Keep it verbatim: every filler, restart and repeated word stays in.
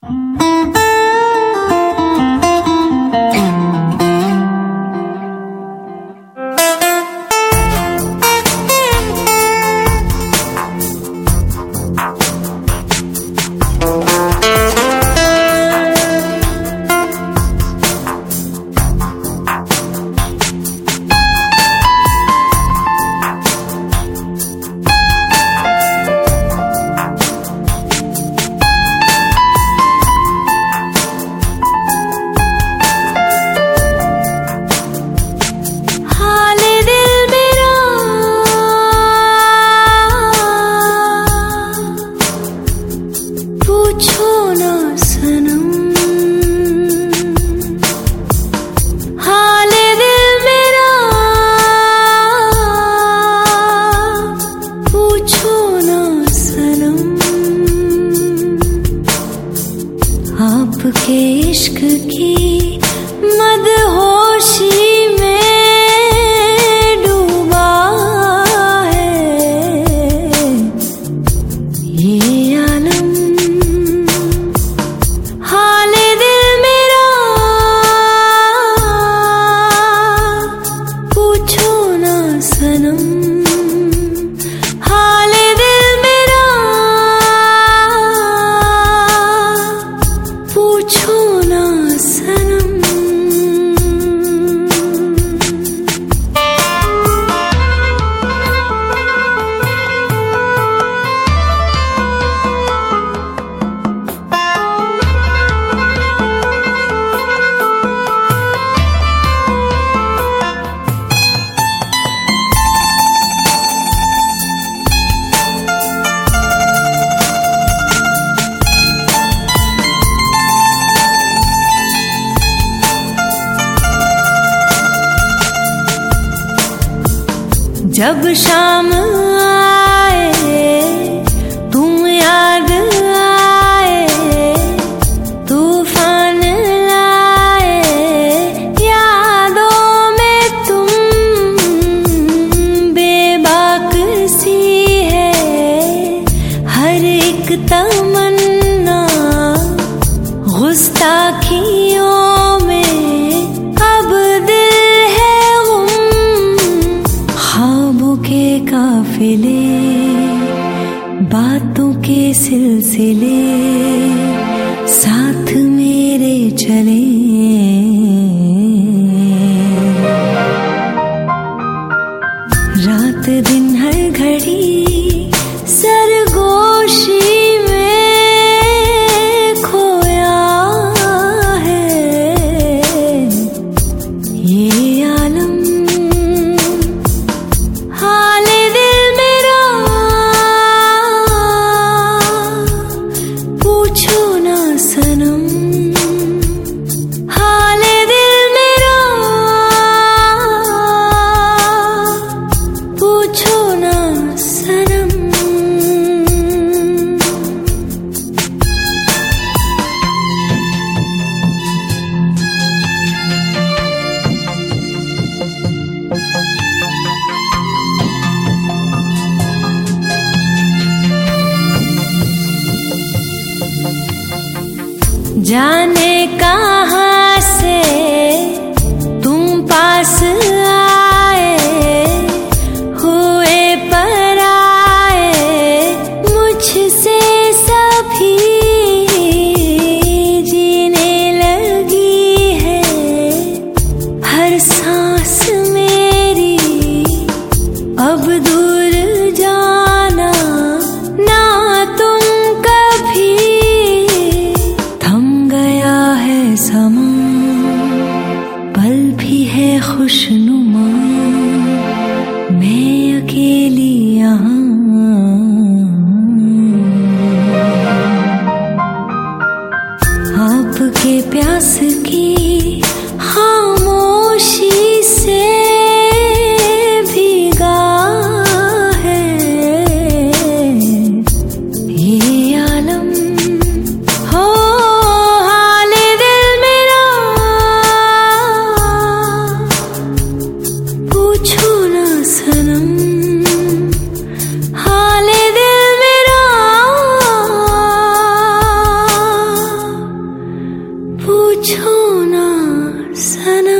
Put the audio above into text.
आपके इश्क की मदहोशी में डूबा है ये आलम। हाले दिल मेरा पूछो ना सनम, हाले दिल मेरा पूछो ना सनम। जब शाम आए तुम याद आए, तूफान लाए यादों में तुम, बेबाक सी है हर एक तमन्ना, गुस्ताखियों में अब दिल है गुम, ख्वाबों के काफिले बातों के सिलसिले साथ मेरे चले। रात दिन हर घड़ी सरगोशी में खोया है ये आलम। हाले दिल मेरा पूछो ना सनम, हाले दिल मेरा पूछो ना सनम। जाने कहाँ से तुम पास आए, हुए पराए मुझसे सभी, जीने लगी है हर सांस मेरी, अब दूर जाना ना तुम कभी, थम गया है समा पल भी है खुशनुमा, मैं अकेली यहाँ। आपके प्यास की खामोशी से भीगा है ये आलम। हो हाले दिल मेरा पूछो ना सनम, हाले दिल मेरा पूछो ना सनम।